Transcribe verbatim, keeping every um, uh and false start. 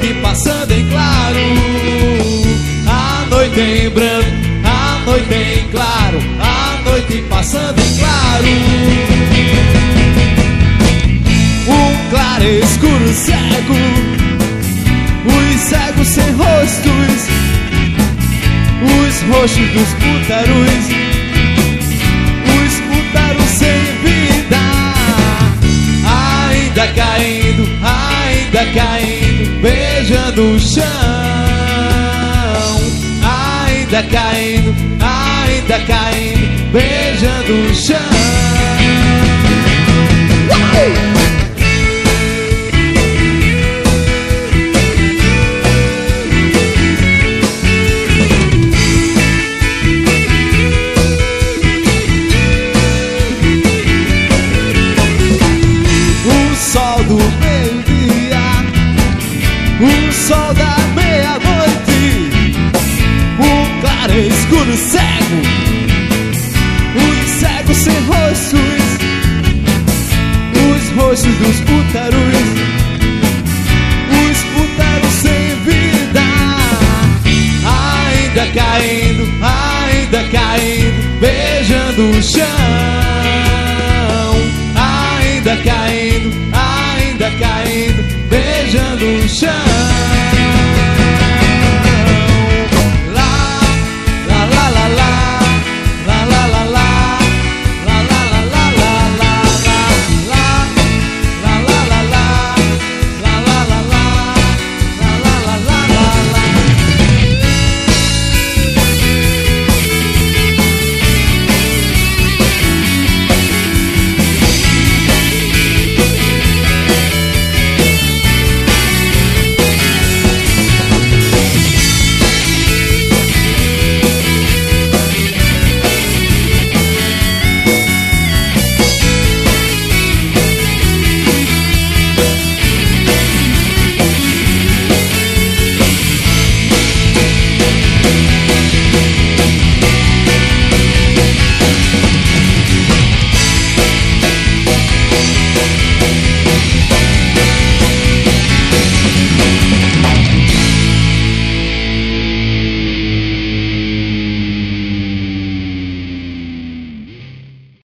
noite passando em claro, a noite em branco, a noite em claro, a noite passando em claro. Um claro escuro cego, os cegos sem rostos, os rostos dos pútaros, os pútaros sem vida, ainda caindo, ainda caindo, beijando o chão, ainda caindo, ainda caindo, beijando o chão. Uau! O sol da meia-noite, o claro escuro cego, os cegos sem rostos, os rostos dos pútaros, os pútaros sem vida, ainda caindo,